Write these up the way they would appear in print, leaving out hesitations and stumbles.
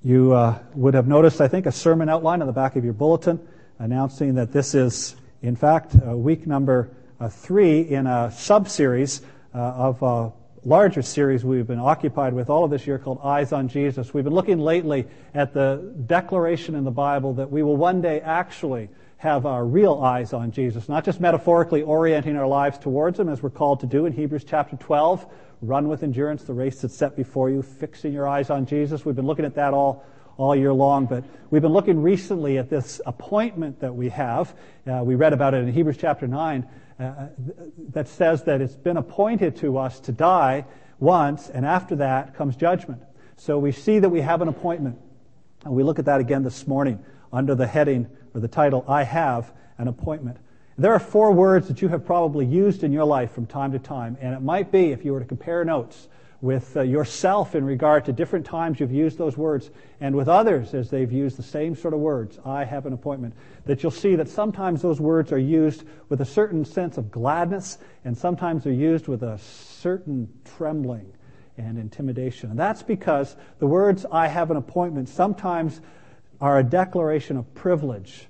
You would have noticed, I think, a sermon outline on the back of your bulletin announcing that this is, in fact, week number 3 in a sub-series of a larger series we've been occupied with all of this year called Eyes on Jesus. We've been looking lately at the declaration in the Bible that we will one day actually have our real eyes on Jesus, not just metaphorically orienting our lives towards Him as we're called to do in Hebrews chapter 12, run with endurance the race that's set before you, fixing your eyes on Jesus. We've been looking at that all year long, but we've been looking recently at this appointment that we have. We read about it in Hebrews chapter 9 that says that it's been appointed to us to die once, and after that comes judgment. So we see that we have an appointment, and we look at that again this morning under the heading or the title, I Have an Appointment. There are 4 words that you have probably used in your life from time to time, and it might be, if you were to compare notes with yourself in regard to different times you've used those words, and with others as they've used the same sort of words, I have an appointment, that you'll see that sometimes those words are used with a certain sense of gladness, and sometimes they're used with a certain trembling and intimidation. And that's because the words I have an appointment sometimes are a declaration of privilege,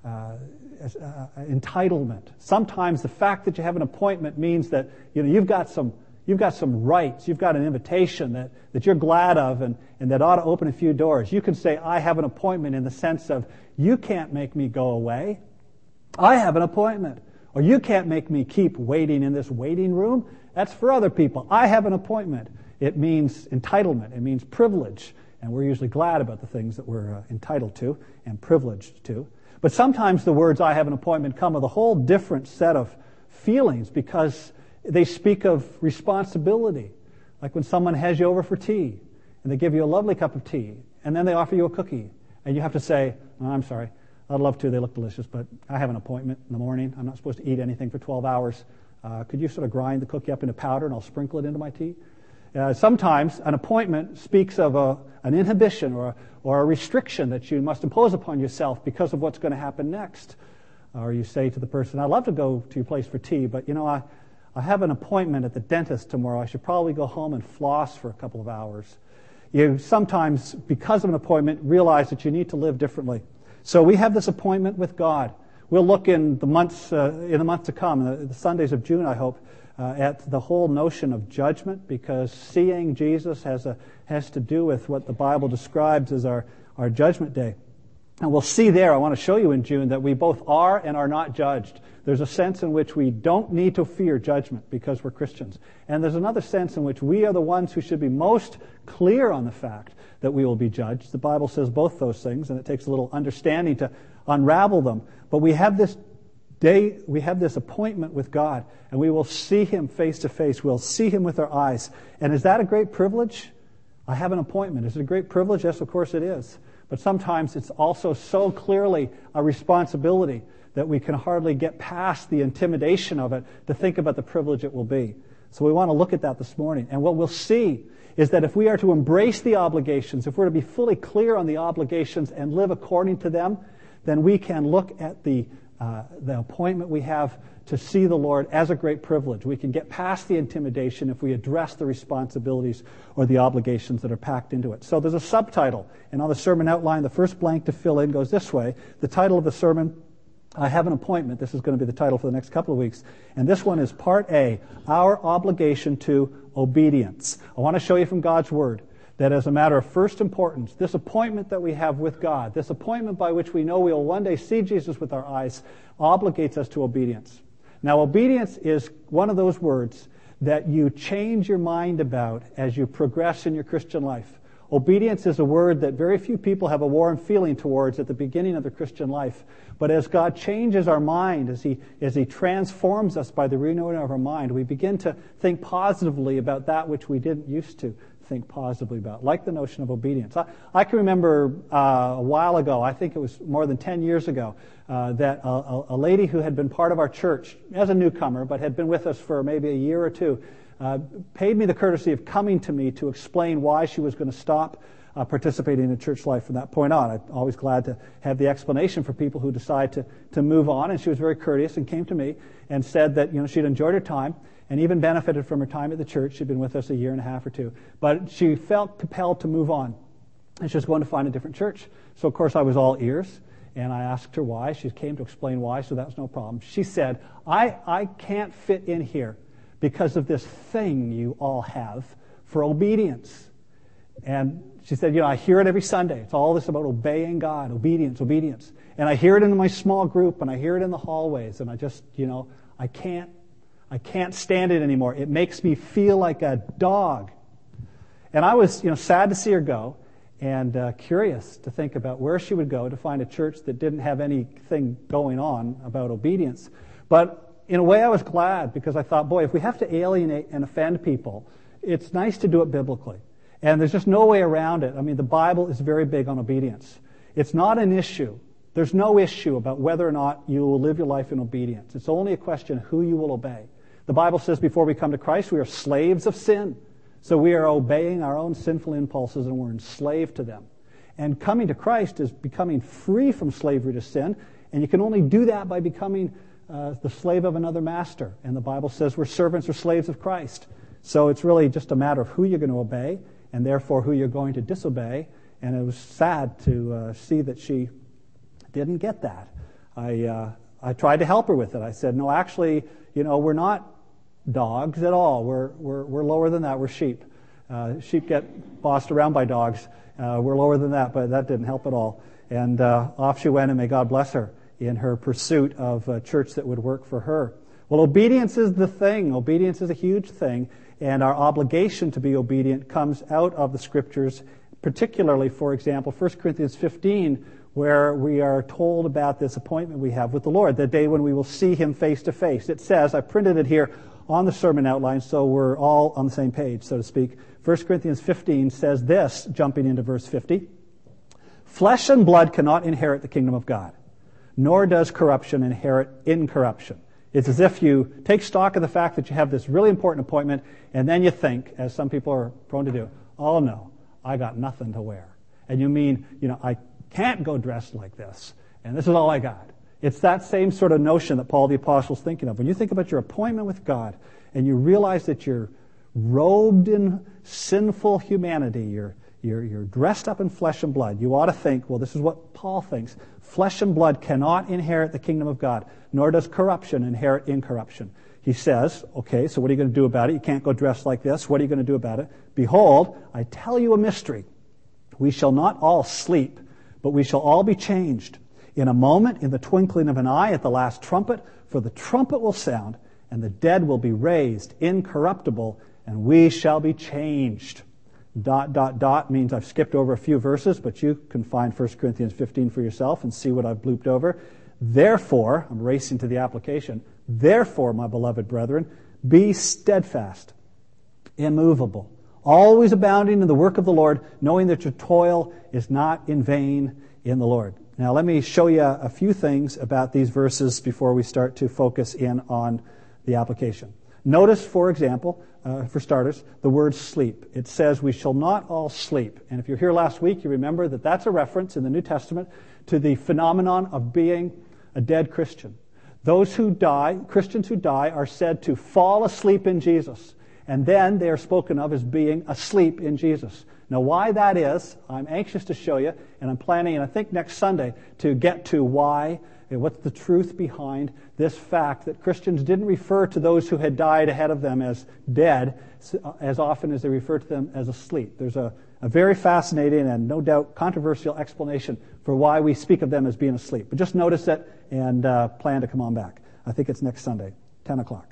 entitlement. Sometimes the fact that you have an appointment means that you've got some rights, you've got an invitation that you're glad of and that ought to open a few doors. You can say, I have an appointment in the sense of, you can't make me go away. I have an appointment. Or you can't make me keep waiting in this waiting room. That's for other people. I have an appointment. It means entitlement. It means privilege. And we're usually glad about the things that we're entitled to and privileged to. But sometimes the words I have an appointment come with a whole different set of feelings because they speak of responsibility. Like when someone has you over for tea and they give you a lovely cup of tea and then they offer you a cookie and you have to say, oh, I'm sorry, I'd love to, they look delicious, but I have an appointment in the morning. I'm not supposed to eat anything for 12 hours. Could you sort of grind the cookie up into powder and I'll sprinkle it into my tea? Sometimes an appointment speaks of an inhibition or a restriction that you must impose upon yourself because of what's going to happen next. Or you say to the person, I'd love to go to your place for tea, but I have an appointment at the dentist tomorrow. I should probably go home and floss for a couple of hours. You sometimes, because of an appointment, realize that you need to live differently. So we have this appointment with God. We'll look in the month to come, the Sundays of June, I hope, at the whole notion of judgment, because seeing Jesus has to do with what the Bible describes as our judgment day. And we'll see there, I want to show you in June, that we both are and are not judged. There's a sense in which we don't need to fear judgment because we're Christians. And there's another sense in which we are the ones who should be most clear on the fact that we will be judged. The Bible says both those things, and it takes a little understanding to unravel them. But we have this day, we have this appointment with God, and we will see Him face to face. We'll see Him with our eyes. And is that a great privilege? I have an appointment. Is it a great privilege? Yes, of course it is. But sometimes it's also so clearly a responsibility that we can hardly get past the intimidation of it to think about the privilege it will be. So we want to look at that this morning. And what we'll see is that if we are to embrace the obligations, if we're to be fully clear on the obligations and live according to them, then we can look at the appointment we have to see the Lord as a great privilege. We can get past the intimidation if we address the responsibilities or the obligations that are packed into it. So there's a subtitle, and on the sermon outline, the first blank to fill in goes this way. The title of the sermon, I Have an Appointment. This is going to be the title for the next couple of weeks. And this one is Part A, Our Obligation to Obedience. I want to show you from God's Word that as a matter of first importance, this appointment that we have with God, this appointment by which we know we will one day see Jesus with our eyes, obligates us to obedience. Now, obedience is one of those words that you change your mind about as you progress in your Christian life. Obedience is a word that very few people have a warm feeling towards at the beginning of their Christian life. But as God changes our mind, as He transforms us by the renewing of our mind, we begin to think positively about that which we didn't used to think positively about, like the notion of obedience. I can remember a while ago, I think it was more than 10 years ago, that a lady who had been part of our church as a newcomer, but had been with us for maybe a year or two, paid me the courtesy of coming to me to explain why she was going to stop participating in church life from that point on. I'm always glad to have the explanation for people who decide to move on, and she was very courteous and came to me and said that she'd enjoyed her time and even benefited from her time at the church. She'd been with us a year and a half or two, but she felt compelled to move on. and she was going to find a different church. So, of course, I was all ears, and I asked her why. She came to explain why, so that was no problem. She said, I can't fit in here because of this thing you all have for obedience. And she said, I hear it every Sunday. It's all this about obeying God, obedience, obedience. And I hear it in my small group, and I hear it in the hallways, and I just, I can't stand it anymore. It makes me feel like a dog. And I was, sad to see her go, and curious to think about where she would go to find a church that didn't have anything going on about obedience. But in a way, I was glad, because I thought, boy, if we have to alienate and offend people, it's nice to do it biblically. And there's just no way around it. I mean, the Bible is very big on obedience. It's not an issue. There's no issue about whether or not you will live your life in obedience. It's only a question of who you will obey. The Bible says before we come to Christ, we are slaves of sin. So we are obeying our own sinful impulses, and we're enslaved to them. And coming to Christ is becoming free from slavery to sin, and you can only do that by becoming the slave of another master. And the Bible says we're servants or slaves of Christ. So it's really just a matter of who you're going to obey, and therefore who you're going to disobey. And it was sad to see that she didn't get that. I tried to help her with it. I said, no, actually, we're not dogs at all. We're lower than that. We're sheep. Sheep get bossed around by dogs. We're lower than that, but that didn't help at all. And off she went, and may God bless her in her pursuit of a church that would work for her. Well, obedience is the thing. Obedience is a huge thing, and our obligation to be obedient comes out of the Scriptures, particularly, for example, 1 Corinthians 15, where we are told about this appointment we have with the Lord, the day when we will see Him face to face. It says, I printed it here on the sermon outline, so we're all on the same page, so to speak. 1 Corinthians 15 says this, jumping into verse 50, flesh and blood cannot inherit the kingdom of God, nor does corruption inherit incorruption. It's as if you take stock of the fact that you have this really important appointment, and then you think, as some people are prone to do, oh no, I got nothing to wear. And you mean, I can't go dressed like this, and this is all I got. It's that same sort of notion that Paul the Apostle is thinking of. When you think about your appointment with God, and you realize that you're robed in sinful humanity, you're dressed up in flesh and blood, you ought to think, well, this is what Paul thinks. Flesh and blood cannot inherit the kingdom of God, nor does corruption inherit incorruption. He says, okay, so what are you going to do about it? You can't go dressed like this. What are you going to do about it? Behold, I tell you a mystery. We shall not all sleep, but we shall all be changed. In a moment, in the twinkling of an eye, at the last trumpet, for the trumpet will sound, and the dead will be raised incorruptible, and we shall be changed. ... means I've skipped over a few verses, but you can find 1 Corinthians 15 for yourself and see what I've blooped over. Therefore, I'm racing to the application, therefore, my beloved brethren, be steadfast, immovable, always abounding in the work of the Lord, knowing that your toil is not in vain in the Lord. Now, let me show you a few things about these verses before we start to focus in on the application. Notice, for example, for starters, the word sleep. It says we shall not all sleep. And if you're here last week, you remember that that's a reference in the New Testament to the phenomenon of being a dead Christian. Those who die, Christians who die, are said to fall asleep in Jesus. And then they are spoken of as being asleep in Jesus. Now, why that is, I'm anxious to show you, and I'm planning, and I think next Sunday, to get to why and what's the truth behind this fact that Christians didn't refer to those who had died ahead of them as dead as often as they refer to them as asleep. There's a very fascinating and no doubt controversial explanation for why we speak of them as being asleep. But just notice it and plan to come on back. I think it's next Sunday, 10 o'clock.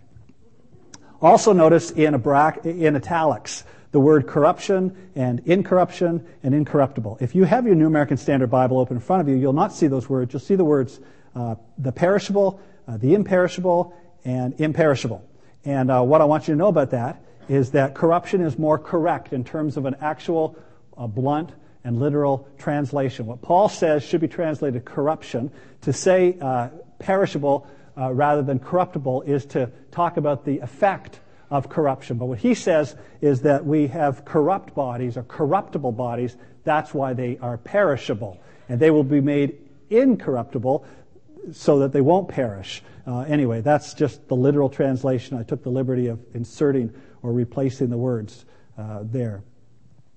Also notice in italics the word corruption and incorruption and incorruptible. If you have your New American Standard Bible open in front of you, you'll not see those words. You'll see the words the perishable, the imperishable, and imperishable. And what I want you to know about that is that corruption is more correct in terms of an actual blunt and literal translation. What Paul says should be translated corruption. To say perishable rather than corruptible is to talk about the effect of corruption. But what he says is that we have corrupt bodies or corruptible bodies. That's why they are perishable. And they will be made incorruptible so that they won't perish. Anyway, that's just the literal translation. I took the liberty of inserting or replacing the words there.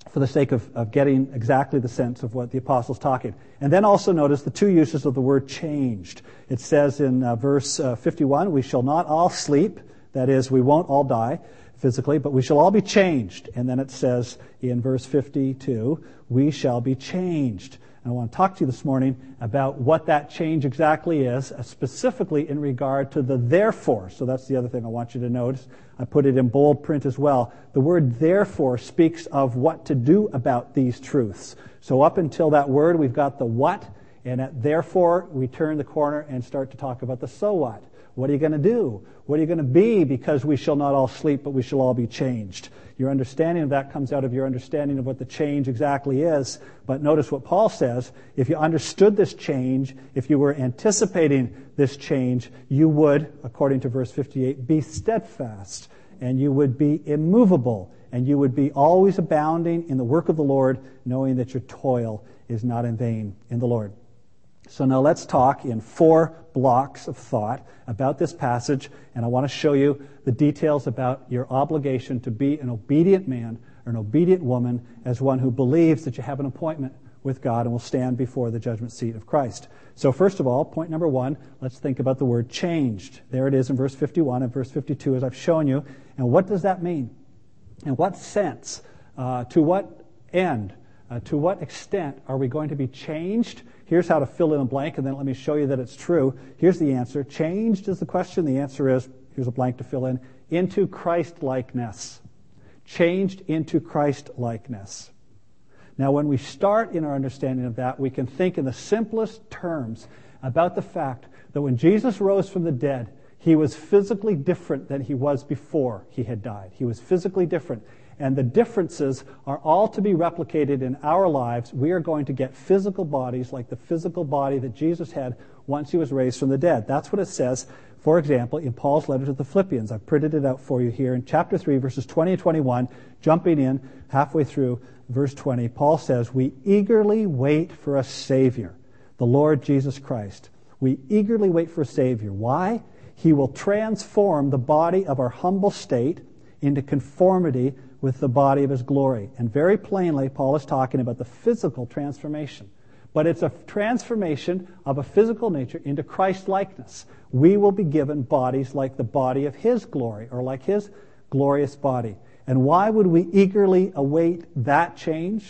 for the sake of getting exactly the sense of what the apostle's talking. And then also notice the two uses of the word changed. It says in verse 51, we shall not all sleep, that is, we won't all die physically, but we shall all be changed. And then it says in verse 52, we shall be changed. And I want to talk to you this morning about what that change exactly is, specifically in regard to the therefore. So that's the other thing I want you to notice. I put it in bold print as well. The word therefore speaks of what to do about these truths. So up until that word, we've got the what, and at therefore, we turn the corner and start to talk about the so what. What are you going to do? What are you going to be? Because we shall not all sleep, but we shall all be changed. Your understanding of that comes out of your understanding of what the change exactly is. But notice what Paul says. If you understood this change, if you were anticipating this change, you would, according to verse 58, be steadfast, and you would be immovable, and you would be always abounding in the work of the Lord, knowing that your toil is not in vain in the Lord. So now let's talk in 4 blocks of thought about this passage, and I want to show you the details about your obligation to be an obedient man or an obedient woman as one who believes that you have an appointment with God and will stand before the judgment seat of Christ. So first of all, point number 1, let's think about the word changed. There it is in verse 51 and verse 52 as I've shown you. And what does that mean? In what sense? To what end? To what extent are we going to be changed? Here's how to fill in a blank, and then let me show you that it's true. Here's the answer. Changed is the question. The answer is, here's a blank to fill in, into Christ-likeness. Changed into Christ-likeness. Now, when we start in our understanding of that, we can think in the simplest terms about the fact that when Jesus rose from the dead, he was physically different than he was before he had died. He was physically different. And the differences are all to be replicated in our lives. We are going to get physical bodies like the physical body that Jesus had once he was raised from the dead. That's what it says, for example, in Paul's letter to the Philippians. I've printed it out for you here in chapter 3, verses 20 and 21. Jumping in halfway through verse 20, Paul says, we eagerly wait for a Savior, the Lord Jesus Christ. We eagerly wait for a Savior. Why? He will transform the body of our humble state into conformity with the body of his glory. And very plainly, Paul is talking about the physical transformation. But it's a transformation of a physical nature into Christ-likeness. We will be given bodies like the body of his glory, or like his glorious body. And why would we eagerly await that change?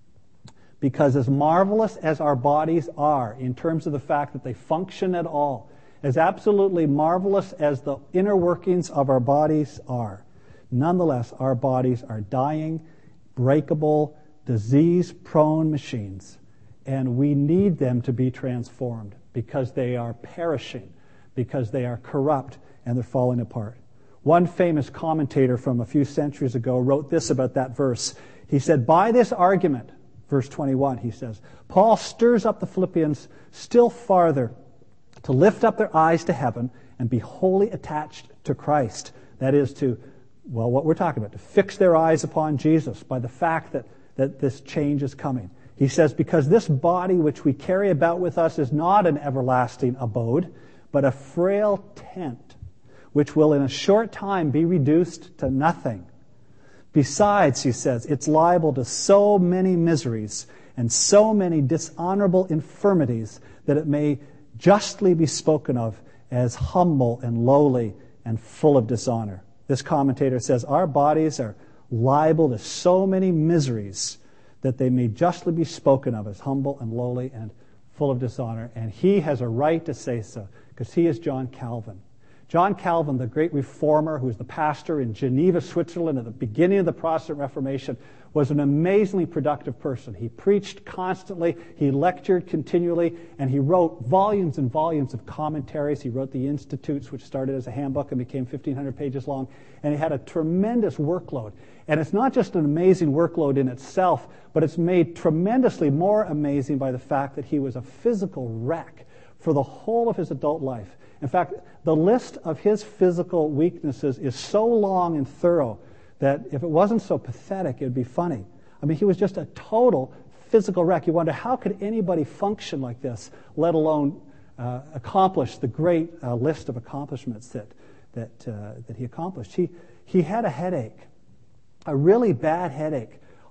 Because as marvelous as our bodies are, in terms of the fact that they function at all, as absolutely marvelous as the inner workings of our bodies are, nonetheless, our bodies are dying, breakable, disease-prone machines, and we need them to be transformed because they are perishing, because they are corrupt, and they're falling apart. One famous commentator from a few centuries ago wrote this about that verse. He said, by this argument, verse 21, he says, Paul stirs up the Philippians still farther to lift up their eyes to heaven and be wholly attached to Christ. That is to, well, what we're talking about, to fix their eyes upon Jesus by the fact that this change is coming. He says, because this body which we carry about with us is not an everlasting abode, but a frail tent, which will in a short time be reduced to nothing. Besides, he says, it's liable to so many miseries and so many dishonorable infirmities that it may justly be spoken of as humble and lowly and full of dishonor. This commentator says our bodies are liable to so many miseries that they may justly be spoken of as humble and lowly and full of dishonor. And he has a right to say so, because he is John Calvin. John Calvin, the great reformer who was the pastor in Geneva, Switzerland at the beginning of the Protestant Reformation, was an amazingly productive person. He preached constantly, he lectured continually, and he wrote volumes and volumes of commentaries. He wrote the Institutes, which started as a handbook and became 1,500 pages long, and he had a tremendous workload. And it's not just an amazing workload in itself, but it's made tremendously more amazing by the fact that he was a physical wreck for the whole of his adult life. In fact, the list of his physical weaknesses is so long and thorough that if it wasn't so pathetic, it would be funny. I mean, he was just a total physical wreck. You wonder, how could anybody function like this, let alone accomplish the great list of accomplishments that he accomplished? He had a headache, a really bad headache,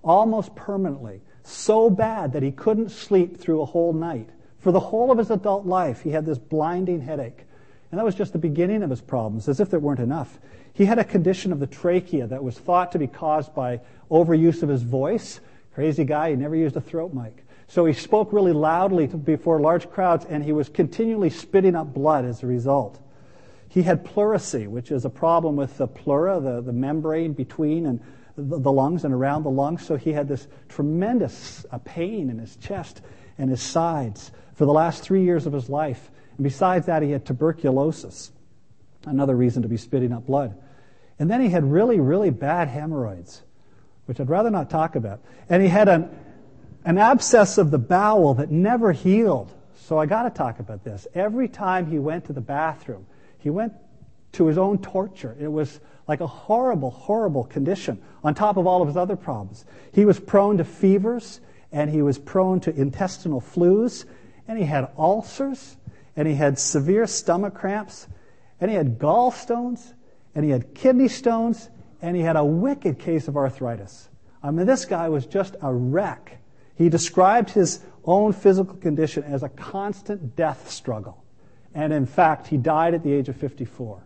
almost permanently, so bad that he couldn't sleep through a whole night. For the whole of his adult life, he had this blinding headache. And that was just the beginning of his problems, as if there weren't enough. He had a condition of the trachea that was thought to be caused by overuse of his voice. Crazy guy, he never used a throat mic. So he spoke really loudly before large crowds, and he was continually spitting up blood as a result. He had pleurisy, which is a problem with the pleura, the membrane between and the lungs and around the lungs. So he had this tremendous pain in his chest and his sides for the last 3 years of his life. And besides that, he had tuberculosis, another reason to be spitting up blood. And then he had really, really bad hemorrhoids, which I'd rather not talk about. And he had an abscess of the bowel that never healed. So I got to talk about this. Every time he went to the bathroom, he went to his own torture. It was like a horrible, horrible condition on top of all of his other problems. He was prone to fevers, and he was prone to intestinal flus, and he had ulcers, and he had severe stomach cramps, and he had gallstones, and he had kidney stones, and he had a wicked case of arthritis. I mean, this guy was just a wreck. He described his own physical condition as a constant death struggle. And in fact, he died at the age of 54.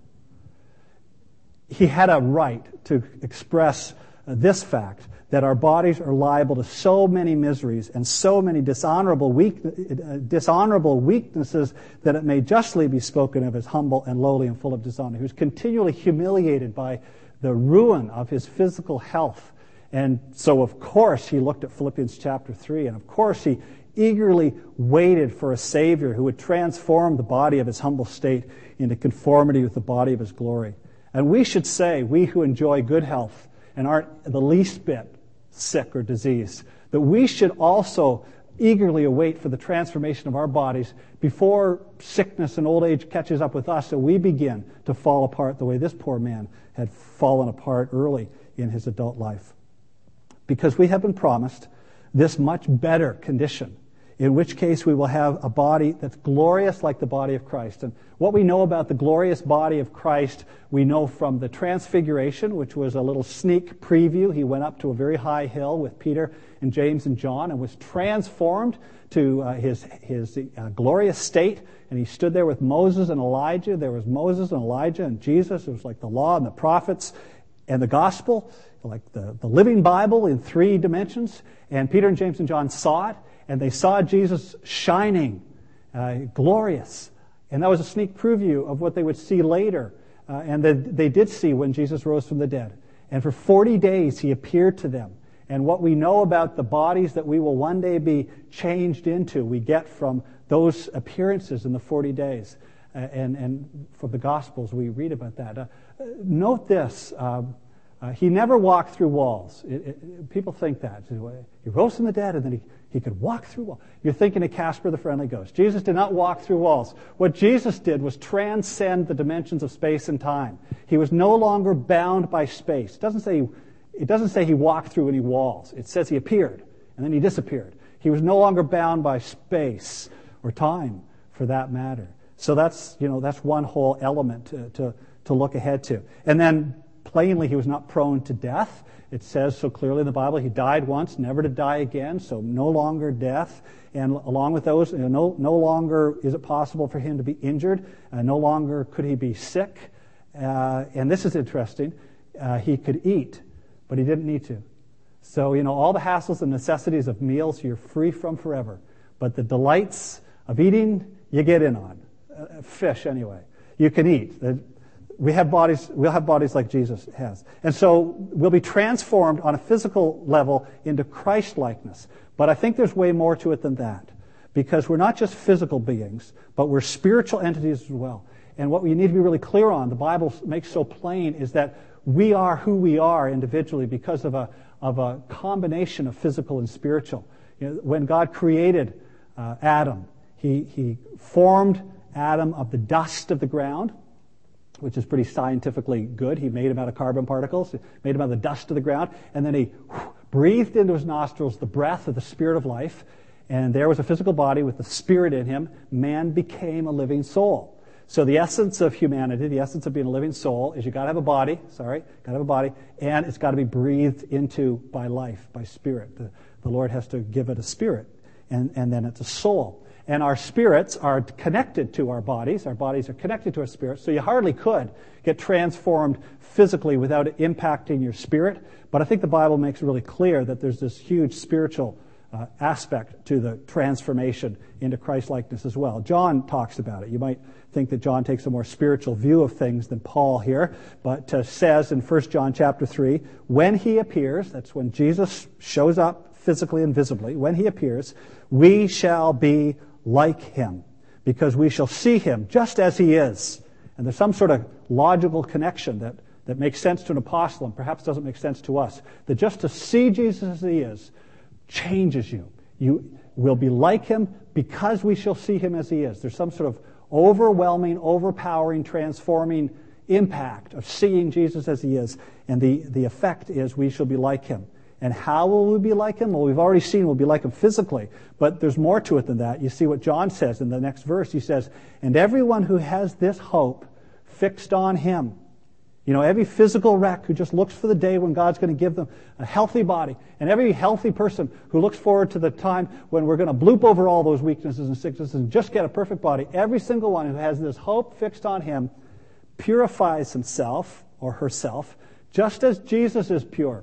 He had a right to express this fact, that our bodies are liable to so many miseries and so many dishonorable weaknesses that it may justly be spoken of as humble and lowly and full of dishonor. He was continually humiliated by the ruin of his physical health. And so, of course, he looked at Philippians chapter 3, and of course he eagerly waited for a Savior who would transform the body of his humble state into conformity with the body of his glory. And we should say, we who enjoy good health and aren't the least bit sick or diseased, that we should also eagerly await for the transformation of our bodies before sickness and old age catches up with us, so we begin to fall apart the way this poor man had fallen apart early in his adult life. Because we have been promised this much better condition, in which case we will have a body that's glorious like the body of Christ. And what we know about the glorious body of Christ, we know from the Transfiguration, which was a little sneak preview. He went up to a very high hill with Peter and James and John and was transformed to his glorious state. And he stood there with Moses and Elijah. There was Moses and Elijah and Jesus. It was like the law and the prophets and the gospel, like the living Bible in 3 dimensions. And Peter and James and John saw it. And they saw Jesus shining, glorious. And that was a sneak preview of what they would see later. And they did see when Jesus rose from the dead. And for 40 days he appeared to them. And what we know about the bodies that we will one day be changed into, we get from those appearances in the 40 days. And from the Gospels we read about that. Note this. He never walked through walls. People think that. He rose from the dead and then he could walk through walls. You're thinking of Casper the Friendly Ghost. Jesus did not walk through walls. What Jesus did was transcend the dimensions of space and time. He was no longer bound by space. It doesn't say he walked through any walls. It says he appeared and then he disappeared. He was no longer bound by space or time, for that matter. So that's one whole element to look ahead to. And then plainly, he was not prone to death. It says so clearly in the Bible, he died once, never to die again, so no longer death. And along with those, no longer is it possible for him to be injured. No longer could he be sick. And this is interesting. He could eat, but he didn't need to. So, all the hassles and necessities of meals you're free from forever. But the delights of eating, you get in on. Fish, anyway. You can eat. We'll have bodies like Jesus has. And so we'll be transformed on a physical level into Christ-likeness. But I think there's way more to it than that. Because we're not just physical beings, but we're spiritual entities as well. And what we need to be really clear on, the Bible makes so plain, is that we are who we are individually because of a combination of physical and spiritual. When God created Adam, he formed Adam of the dust of the ground, which is pretty scientifically good. He made him out of carbon particles, made him out of the dust of the ground, and then he breathed into his nostrils the breath of the Spirit of life, and there was a physical body with the Spirit in him. Man became a living soul. So the essence of humanity, the essence of being a living soul, is you got to have a body. And it's got to be breathed into by life, by spirit. The Lord has to give it a spirit, and then it's a soul. And our spirits are connected to our bodies. Our bodies are connected to our spirits. So you hardly could get transformed physically without it impacting your spirit. But I think the Bible makes it really clear that there's this huge spiritual aspect to the transformation into Christ-likeness as well. John talks about it. You might think that John takes a more spiritual view of things than Paul here, but says in 1 John chapter 3, when he appears, that's when Jesus shows up physically and visibly, when he appears, we shall be like him, because we shall see him just as he is. And there's some sort of logical connection that makes sense to an apostle and perhaps doesn't make sense to us, that just to see Jesus as he is changes you. You will be like him because we shall see him as he is. There's some sort of overwhelming, overpowering, transforming impact of seeing Jesus as he is. And the effect is we shall be like him. And how will we be like him? Well, we've already seen we'll be like him physically, but there's more to it than that. You see what John says in the next verse. He says, and everyone who has this hope fixed on him. You know, every physical wreck who just looks for the day when God's going to give them a healthy body, and every healthy person who looks forward to the time when we're going to bloop over all those weaknesses and sicknesses and just get a perfect body, every single one who has this hope fixed on him purifies himself or herself just as Jesus is pure.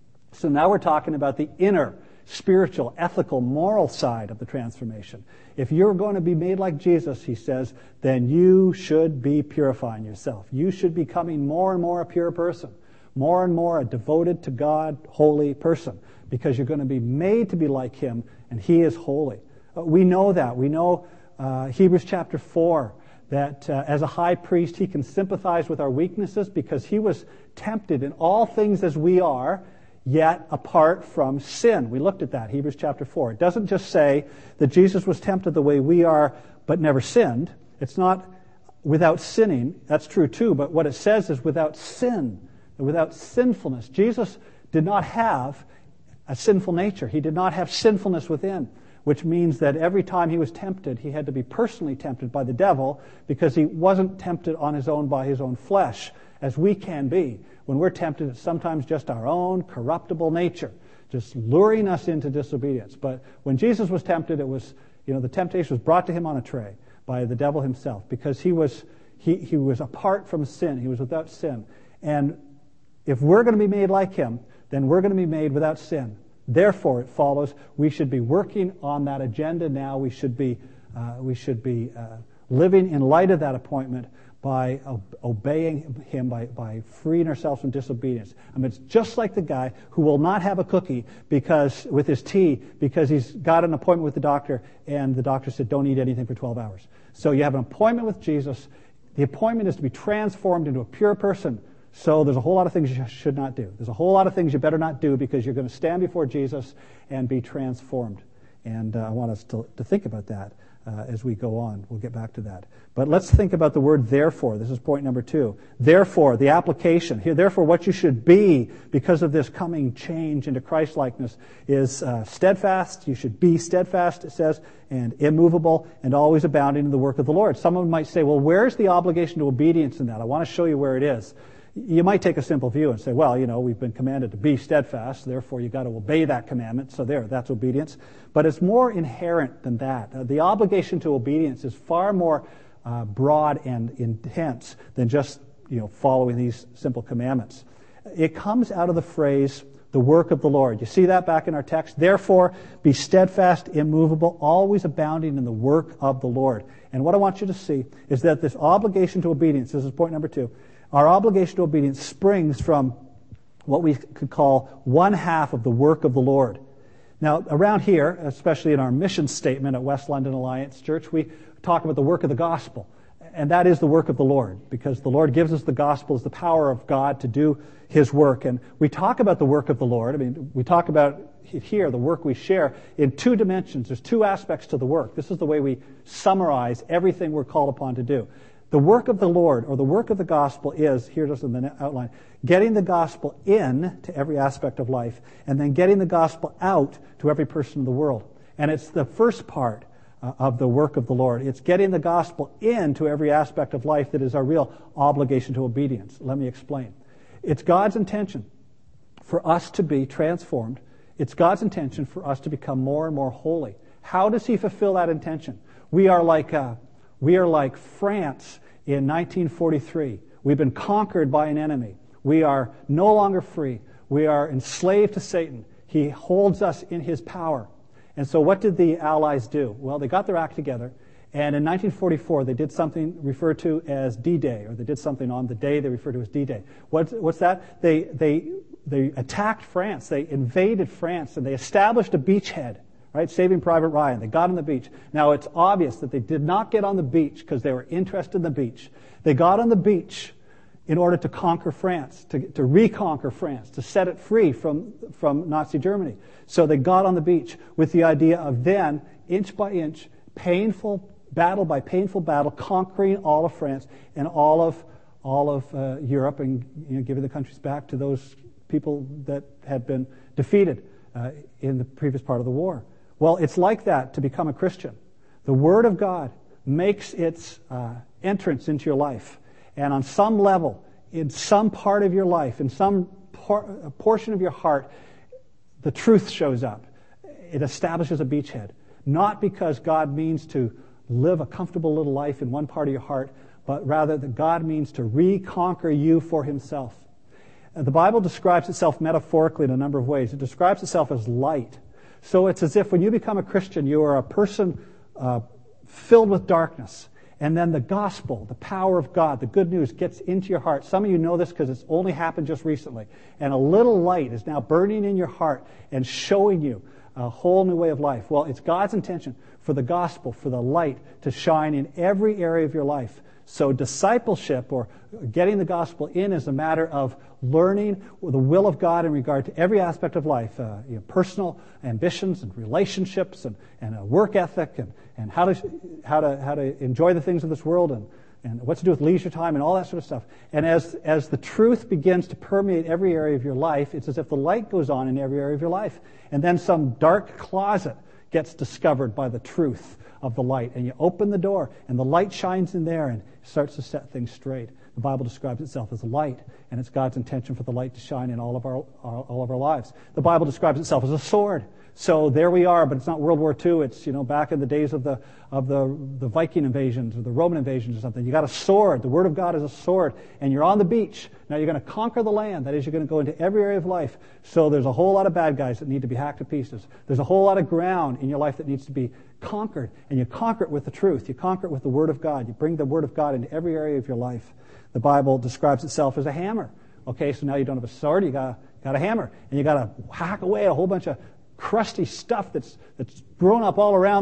So now we're talking about the inner, spiritual, ethical, moral side of the transformation. If you're going to be made like Jesus, he says, then you should be purifying yourself. You should be becoming more and more a pure person, more and more a devoted to God, holy person, because you're going to be made to be like him, and he is holy. We know that. We know Hebrews chapter 4, that as a high priest, he can sympathize with our weaknesses because he was tempted in all things as we are, yet apart from sin. We looked at that, Hebrews chapter 4. It doesn't just say that Jesus was tempted the way we are, but never sinned. It's not without sinning. That's true too, but what it says is without sin, without sinfulness. Jesus did not have a sinful nature. He did not have sinfulness within, which means that every time he was tempted, he had to be personally tempted by the devil because he wasn't tempted on his own by his own flesh, as we can be. When we're tempted, it's sometimes just our own corruptible nature, just luring us into disobedience. But when Jesus was tempted, it was, the temptation was brought to him on a tray by the devil himself, because he was apart from sin. He was without sin. And if we're going to be made like him, then we're going to be made without sin. Therefore, it follows we should be working on that agenda now. We should be living in light of that appointment by obeying him, by freeing ourselves from disobedience. I mean, it's just like the guy who will not have a cookie with his tea because he's got an appointment with the doctor, and the doctor said, don't eat anything for 12 hours. So you have an appointment with Jesus. The appointment is to be transformed into a pure person. So there's a whole lot of things you should not do. There's a whole lot of things you better not do because you're going to stand before Jesus and be transformed. And I want us to think about that as we go on. We'll get back to that. But let's think about the word therefore. This is point number 2. Therefore, the application here. Therefore, what you should be because of this coming change into Christ-likeness is steadfast. You should be steadfast, it says, and immovable, and always abounding in the work of the Lord. Someone might say, well, where's the obligation to obedience in that? I want to show you where it is. You might take a simple view and say, well, we've been commanded to be steadfast, therefore you've got to obey that commandment. So that's obedience. But it's more inherent than that. The obligation to obedience is far more broad and intense than just, following these simple commandments. It comes out of the phrase, the work of the Lord. You see that back in our text? Therefore, be steadfast, immovable, always abounding in the work of the Lord. And what I want you to see is that this obligation to obedience, this is point number 2, our obligation to obedience springs from what we could call one half of the work of the Lord. Now, around here, especially in our mission statement at West London Alliance Church, we talk about the work of the gospel. And that is the work of the Lord, because the Lord gives us the gospel as the power of God to do his work. And we talk about the work of the Lord. I mean, we talk about here, the work we share, in 2 dimensions. There's 2 aspects to the work. This is the way we summarize everything we're called upon to do. The work of the Lord, or the work of the gospel, is, here it is in the outline, getting the gospel in to every aspect of life, and then getting the gospel out to every person in the world. And it's the first part of the work of the Lord. It's getting the gospel into every aspect of life that is our real obligation to obedience. Let me explain. It's God's intention for us to be transformed. It's God's intention for us to become more and more holy. How does He fulfill that intention? We are like France in 1943. We've been conquered by an enemy. We are no longer free. We are enslaved to Satan. He holds us in his power. And so what did the Allies do? Well, they got their act together, and in 1944 they did something referred to as D-Day, or they did something on the day they referred to as D-Day. What's that? They attacked France. They invaded France, and they established a beachhead, right? Saving Private Ryan. They got on the beach. Now, it's obvious that they did not get on the beach because they were interested in the beach. They got on the beach in order to conquer France, to reconquer France, to set it free from Nazi Germany. So they got on the beach with the idea of then, inch by inch, painful battle by painful battle, conquering all of France and all of Europe, and giving the countries back to those people that had been defeated in the previous part of the war. Well, it's like that to become a Christian. The Word of God makes its entrance into your life. And on some level, in some part of your life, in some portion of your heart, the truth shows up. It establishes a beachhead. Not because God means to live a comfortable little life in one part of your heart, but rather that God means to reconquer you for Himself. The Bible describes itself metaphorically in a number of ways. It describes itself as light. So it's as if when you become a Christian, you are a person filled with darkness. And then the gospel, the power of God, the good news gets into your heart. Some of you know this because it's only happened just recently. And a little light is now burning in your heart and showing you a whole new way of life. Well, it's God's intention for the gospel, for the light to shine in every area of your life. So discipleship, or getting the gospel in, is a matter of learning the will of God in regard to every aspect of life, personal ambitions and relationships and a work ethic and how to enjoy the things of this world and what to do with leisure time and all that sort of stuff. And as the truth begins to permeate every area of your life, it's as if the light goes on in every area of your life. And then some dark closet gets discovered by the truth of the light, and you open the door and the light shines in there and starts to set things straight. The Bible describes itself as light, and it's God's intention for the light to shine in all of our lives. The Bible describes itself as a sword. So there we are, but it's not World War II. It's back in the days of the Viking invasions or the Roman invasions or something. You got a sword. The Word of God is a sword, and you're on the beach. Now you're going to conquer the land. That is, you're going to go into every area of life. So there's a whole lot of bad guys that need to be hacked to pieces. There's a whole lot of ground in your life that needs to be conquered, and you conquer it with the truth. You conquer it with the Word of God. You bring the Word of God into every area of your life. The Bible describes itself as a hammer. Okay, so now you don't have a sword, you got a hammer, and you got to hack away a whole bunch of crusty stuff that's grown up all around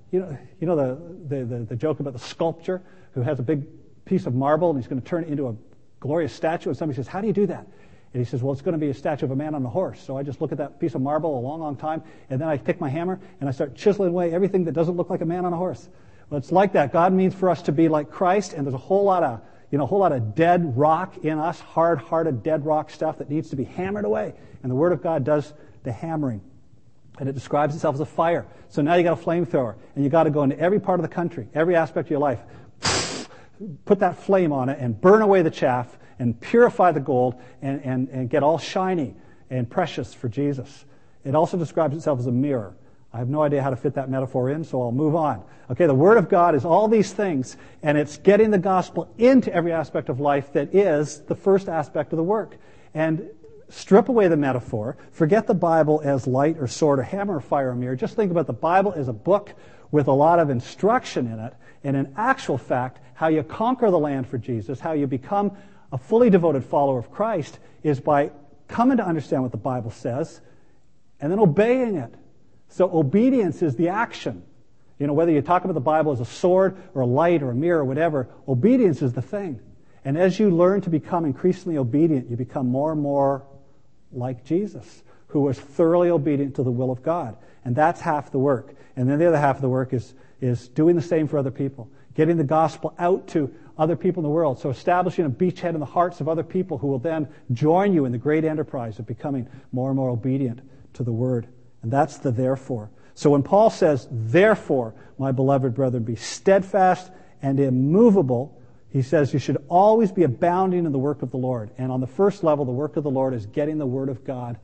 the joke about the sculptor who has a big piece of marble and he's going to turn it into a glorious statue, and somebody says, "How do you do that?" And he says, "Well, it's going to be a statue of a man on a horse. So I just look at that piece of marble a long, long time, and then I take my hammer and I start chiseling away everything that doesn't look like a man on a horse." Well, it's like that. God means for us to be like Christ, and there's a whole lot of dead rock in us, hard-hearted dead rock stuff that needs to be hammered away. And the Word of God does the hammering. And it describes itself as a fire. So now you got a flamethrower, and you got to go into every part of the country, every aspect of your life, put that flame on it and burn away the chaff and purify the gold and get all shiny and precious for Jesus. It also describes itself as a mirror. I have no idea how to fit that metaphor in, so I'll move on. Okay, the Word of God is all these things, and it's getting the gospel into every aspect of life that is the first aspect of the work. And strip away the metaphor. Forget the Bible as light or sword or hammer or fire or mirror. Just think about the Bible as a book with a lot of instruction in it, and in actual fact, how you conquer the land for Jesus, how you become a fully devoted follower of Christ, is by coming to understand what the Bible says and then obeying it. So obedience is the action. Whether you talk about the Bible as a sword or a light or a mirror or whatever, obedience is the thing. And as you learn to become increasingly obedient, you become more and more like Jesus, who was thoroughly obedient to the will of God. And that's half the work. And then the other half of the work is doing the same for other people, getting the gospel out to other people in the world. So establishing a beachhead in the hearts of other people who will then join you in the great enterprise of becoming more and more obedient to the Word. And that's the therefore. So when Paul says, therefore, my beloved brethren, be steadfast and immovable, he says you should always be abounding in the work of the Lord. And on the first level, the work of the Lord is getting the Word of God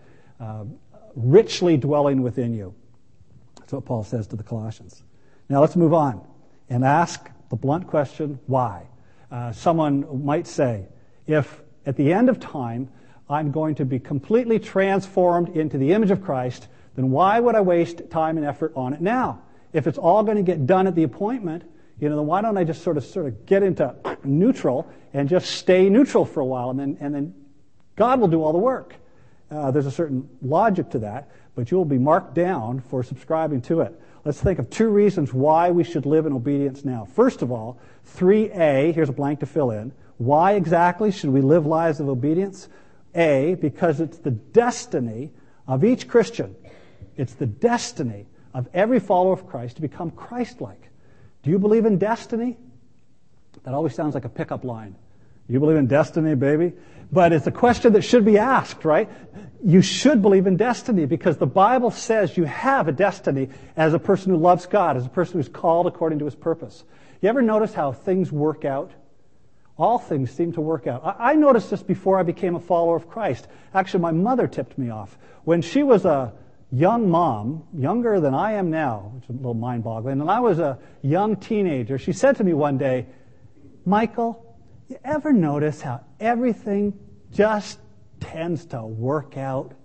richly dwelling within you. That's what Paul says to the Colossians. Now let's move on and ask the blunt question, why? Someone might say, if at the end of time I'm going to be completely transformed into the image of Christ, then why would I waste time and effort on it now? If it's all going to get done at the appointment, then why don't I just sort of get into neutral and just stay neutral for a while, and then God will do all the work. There's a certain logic to that, but you will be marked down for subscribing to it. Let's think of 2 reasons why we should live in obedience now. First of all, 3A, here's a blank to fill in. Why exactly should we live lives of obedience? A, because it's the destiny of each Christian. It's the destiny of every follower of Christ to become Christ-like. Do you believe in destiny? That always sounds like a pickup line. You believe in destiny, baby? But it's a question that should be asked, right? You should believe in destiny because the Bible says you have a destiny as a person who loves God, as a person who's called according to His purpose. You ever notice how things work out? All things seem to work out. I noticed this before I became a follower of Christ. Actually, my mother tipped me off. When she was a young mom, younger than I am now, which is a little mind-boggling, and I was a young teenager, she said to me one day, Michael, you ever notice how everything just tends to work out?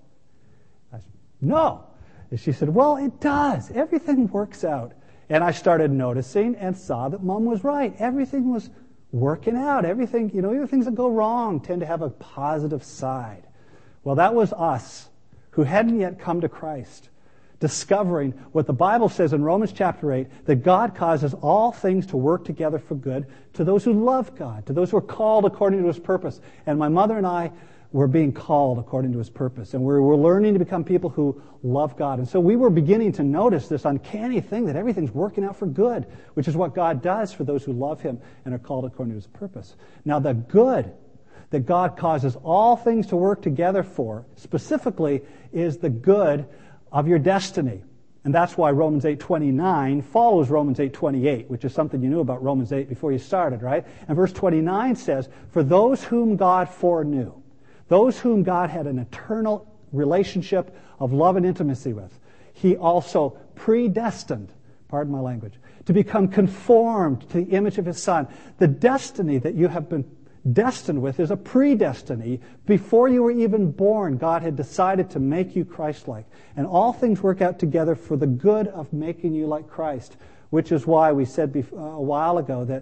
I said, no. And she said, well, it does. Everything works out. And I started noticing and saw that Mom was right. Everything was working out. Everything, even things that go wrong tend to have a positive side. Well, that was us who hadn't yet come to Christ, discovering what the Bible says in Romans chapter 8, that God causes all things to work together for good to those who love God, to those who are called according to His purpose. And my mother and I were being called according to His purpose. And we're learning to become people who love God. And so we were beginning to notice this uncanny thing that everything's working out for good, which is what God does for those who love Him and are called according to His purpose. Now the good that God causes all things to work together for, specifically, is the good of your destiny. And that's why Romans 8:29 follows Romans 8:28, which is something you knew about Romans 8 before you started, right? And verse 29 says, for those whom God foreknew, those whom God had an eternal relationship of love and intimacy with, He also predestined, pardon my language, to become conformed to the image of His Son. The destiny that you have been destined with is a predestiny. Before you were even born, God had decided to make you Christ-like. And all things work out together for the good of making you like Christ, which is why we said a while ago that,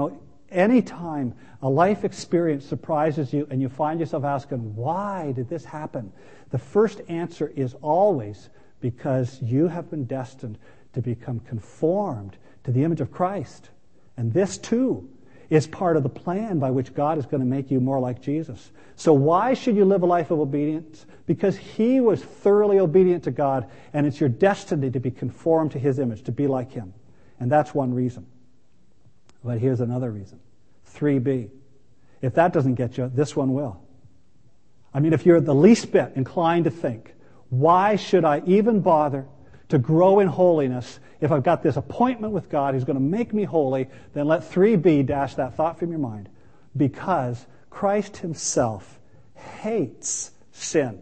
anytime a life experience surprises you and you find yourself asking, why did this happen? The first answer is always because you have been destined to become conformed to the image of Christ. And this too is part of the plan by which God is going to make you more like Jesus. So why should you live a life of obedience? Because He was thoroughly obedient to God, and it's your destiny to be conformed to His image, to be like Him. And that's one reason. But here's another reason. 3B. If that doesn't get you, this one will. I mean, if you're the least bit inclined to think, why should I even bother to grow in holiness if I've got this appointment with God who's going to make me holy, then let 3B dash that thought from your mind. Because Christ Himself hates sin.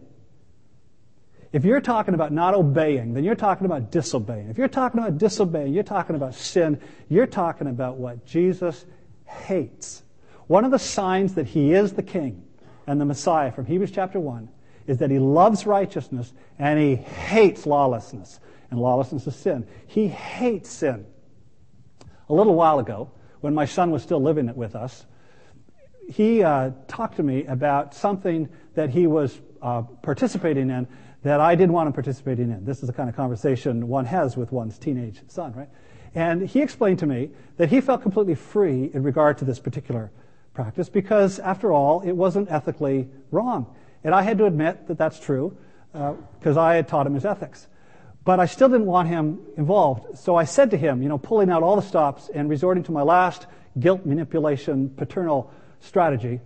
If you're talking about not obeying, then you're talking about disobeying. If you're talking about disobeying, you're talking about sin. You're talking about what Jesus hates. One of the signs that He is the King and the Messiah from Hebrews chapter 1 is that He loves righteousness and He hates lawlessness. And lawlessness is sin. He hates sin. A little while ago, when my son was still living with us, he talked to me about something that he was participating in that I didn't want him participating in. This is the kind of conversation one has with one's teenage son, right? And he explained to me that he felt completely free in regard to this particular practice because, after all, it wasn't ethically wrong. And I had to admit that that's true because I had taught him his ethics. But I still didn't want him involved. So I said to him, pulling out all the stops and resorting to my last guilt manipulation paternal strategy,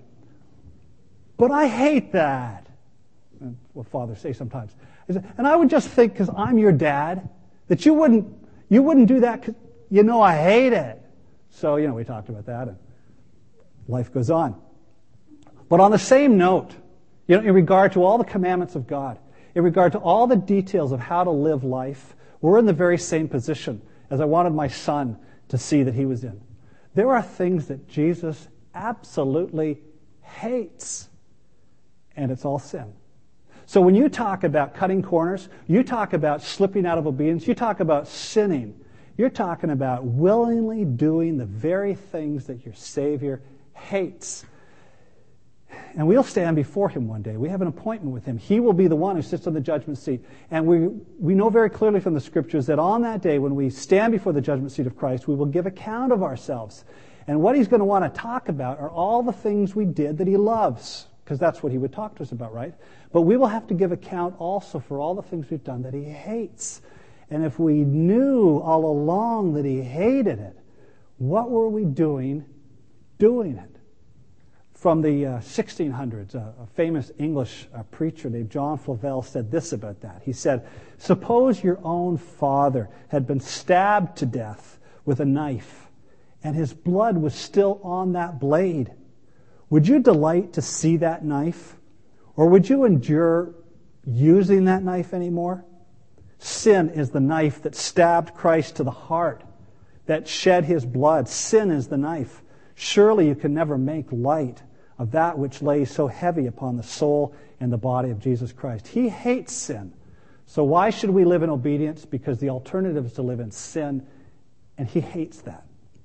but I hate that. And what fathers say sometimes. And I would just think, because I'm your dad, That you wouldn't do that 'cause you know I hate it. So, we talked about that, and life goes on. But on the same note, in regard to all the commandments of God, in regard to all the details of how to live life, we're in the very same position as I wanted my son to see that he was in. There are things that Jesus absolutely hates, and it's all sin. So when you talk about cutting corners, you talk about slipping out of obedience, you talk about sinning, you're talking about willingly doing the very things that your Savior hates. And we'll stand before him one day. We have an appointment with him. He will be the one who sits on the judgment seat. And we know very clearly from the Scriptures that on that day, when we stand before the judgment seat of Christ, we will give account of ourselves. And what he's going to want to talk about are all the things we did that he loves, because that's what he would talk to us about, right? But we will have to give account also for all the things we've done that he hates. And if we knew all along that he hated it, what were we doing it? From the 1600s, a famous English preacher named John Flavel said this about that. He said, "Suppose your own father had been stabbed to death with a knife, and his blood was still on that blade. Would you delight to see that knife? Or would you endure using that knife anymore? Sin is the knife that stabbed Christ to the heart, that shed his blood. Sin is the knife. Surely you can never make light of that which lays so heavy upon the soul and the body of Jesus Christ." He hates sin. So why should we live in obedience? Because the alternative is to live in sin, and he hates that.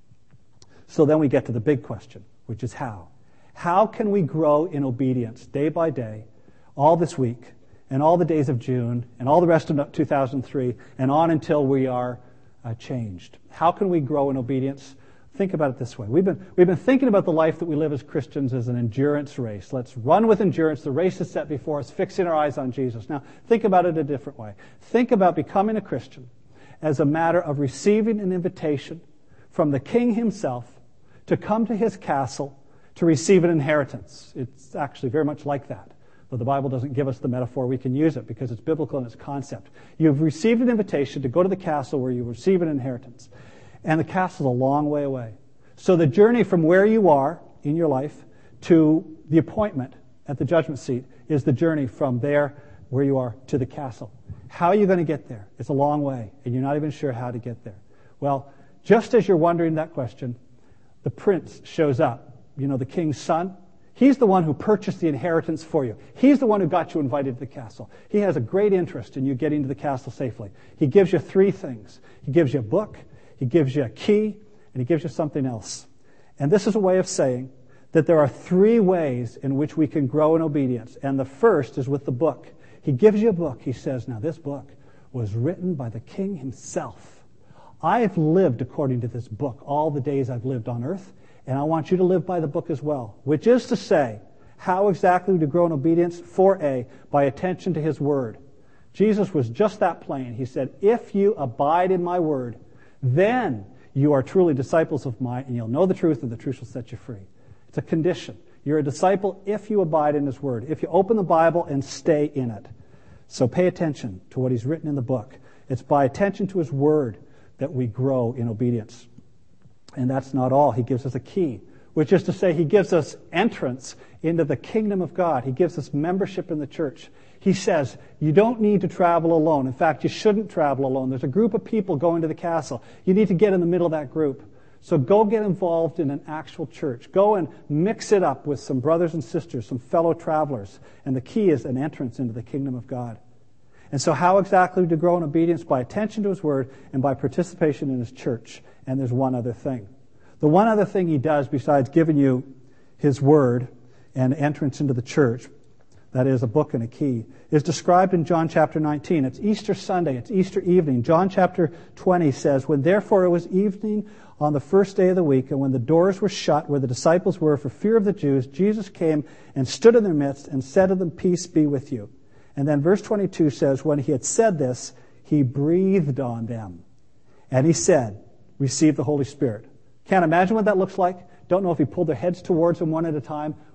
So then we get to the big question, which is how. How can we grow in obedience day by day, all this week, and all the days of June, and all the rest of 2003, and on until we are changed? How can we grow in obedience? Think about it this way. We've been thinking about the life that we live as Christians as an endurance race. Let's run with endurance. The race is set before us, fixing our eyes on Jesus. Now, think about it a different way. Think about becoming a Christian as a matter of receiving an invitation from the King himself to come to his castle to receive an inheritance. It's actually very much like that. But the Bible doesn't give us the metaphor. We can use it because it's biblical in its concept. You've received an invitation to go to the castle where you receive an inheritance. And the castle's a long way away. So the journey from where you are in your life to the appointment at the judgment seat is the journey from there where you are to the castle. How are you going to get there? It's a long way, and you're not even sure how to get there. Well, just as you're wondering that question, the prince shows up. The king's son. He's the one who purchased the inheritance for you. He's the one who got you invited to the castle. He has a great interest in you getting to the castle safely. He gives you three things. He gives you a book, he gives you a key, and he gives you something else. And this is a way of saying that there are three ways in which we can grow in obedience. And the first is with the book. He gives you a book. He says, now this book was written by the king himself. I've lived according to this book all the days I've lived on earth, and I want you to live by the book as well, which is to say, how exactly to grow in obedience? 4a, by attention to his word. Jesus was just that plain. He said, if you abide in my word, then you are truly disciples of mine, and you'll know the truth, and the truth shall set you free. It's a condition. You're a disciple if you abide in his word, if you open the Bible and stay in it. So pay attention to what he's written in the book. It's by attention to his word that we grow in obedience. And that's not all. He gives us a key, which is to say he gives us entrance into the kingdom of God. He gives us membership in the church. He says you don't need to travel alone. In fact, you shouldn't travel alone. There's a group of people going to the castle. You need to get in the middle of that group. So go get involved in an actual church. Go and mix it up with some brothers and sisters, some fellow travelers. And the key is an entrance into the kingdom of God. And so how exactly to grow in obedience? By attention to his word and by participation in his church. And there's one other thing. The one other thing he does besides giving you his word and entrance into the church, that is a book and a key, is described in John chapter 19. It's Easter Sunday. It's Easter evening. John chapter 20 says, when therefore it was evening on the first day of the week, and when the doors were shut where the disciples were for fear of the Jews, Jesus came and stood in their midst and said to them, peace be with you. And then verse 22 says, when he had said this, he breathed on them. And he said, receive the Holy Spirit. Can't imagine what that looks like. Don't know if he pulled their heads towards him one at a time.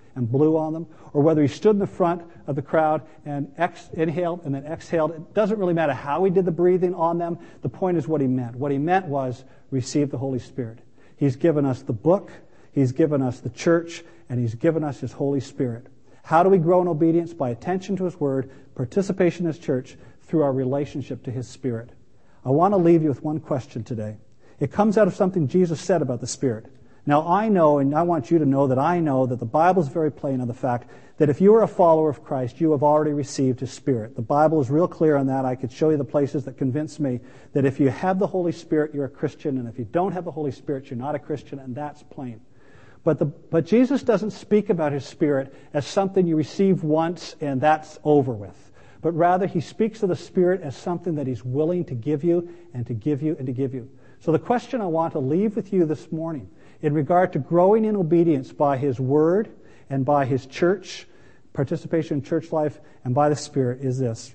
and blew on them, or whether he stood in the front of the crowd and inhaled and then exhaled. It doesn't really matter how he did the breathing on them. The point is what he meant. What he meant was receive the Holy Spirit. He's given us the book, he's given us the church, and he's given us his Holy Spirit. How do we grow in obedience? By attention to his word, participation in his church, through our relationship to his Spirit. I want to leave you with one question today. It comes out of something Jesus said about the Spirit. Now I know, and I want you to know that I know that the Bible is very plain on the fact that if you are a follower of Christ, you have already received his Spirit. The Bible is real clear on that. I could show you the places that convince me that if you have the Holy Spirit, you're a Christian, and if you don't have the Holy Spirit, you're not a Christian, and that's plain. But Jesus doesn't speak about his Spirit as something you receive once and that's over with. But rather, he speaks of the Spirit as something that he's willing to give you and to give you and to give you. So the question I want to leave with you this morning in regard to growing in obedience by his word and by his church, participation in church life, and by the Spirit is this.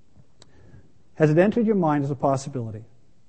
Has it entered your mind as a possibility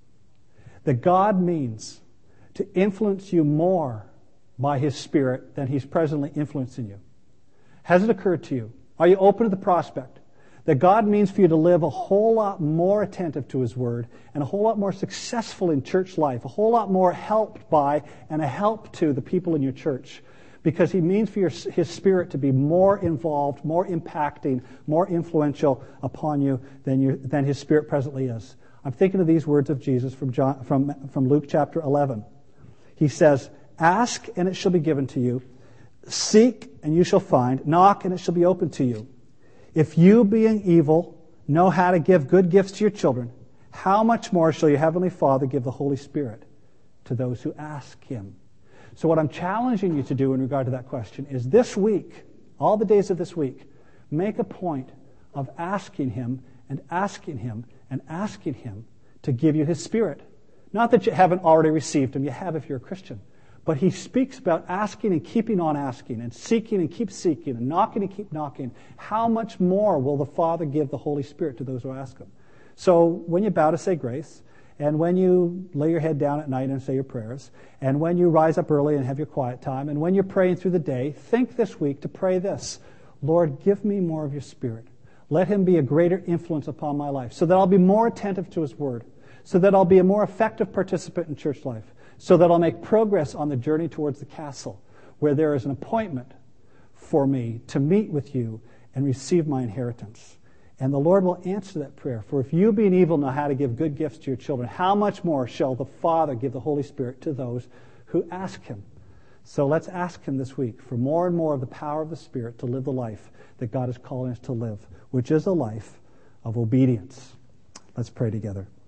that God means to influence you more by his Spirit than he's presently influencing you? Has it occurred to you? Are you open to the prospect that God means for you to live a whole lot more attentive to his word and a whole lot more successful in church life, a whole lot more helped by and a help to the people in your church, because he means for his Spirit to be more involved, more impacting, more influential upon you than his Spirit presently is? I'm thinking of these words of Jesus from Luke chapter 11. He says, "Ask and it shall be given to you. Seek and you shall find. Knock and it shall be opened to you. If you, being evil, know how to give good gifts to your children, how much more shall your heavenly Father give the Holy Spirit to those who ask him?" So what I'm challenging you to do in regard to that question is this week, all the days of this week, make a point of asking him and asking him and asking him to give you his Spirit. Not that you haven't already received him, you have if you're a Christian. But he speaks about asking and keeping on asking, and seeking and keep seeking, and knocking and keep knocking. How much more will the Father give the Holy Spirit to those who ask him? So when you bow to say grace, and when you lay your head down at night and say your prayers, and when you rise up early and have your quiet time, and when you're praying through the day, think this week to pray this: Lord, give me more of your Spirit. Let him be a greater influence upon my life, so that I'll be more attentive to his word, so that I'll be a more effective participant in church life, so that I'll make progress on the journey towards the castle, where there is an appointment for me to meet with you and receive my inheritance. And the Lord will answer that prayer. For if you, being evil, know how to give good gifts to your children, how much more shall the Father give the Holy Spirit to those who ask him? So let's ask him this week for more and more of the power of the Spirit to live the life that God is calling us to live, which is a life of obedience. Let's pray together.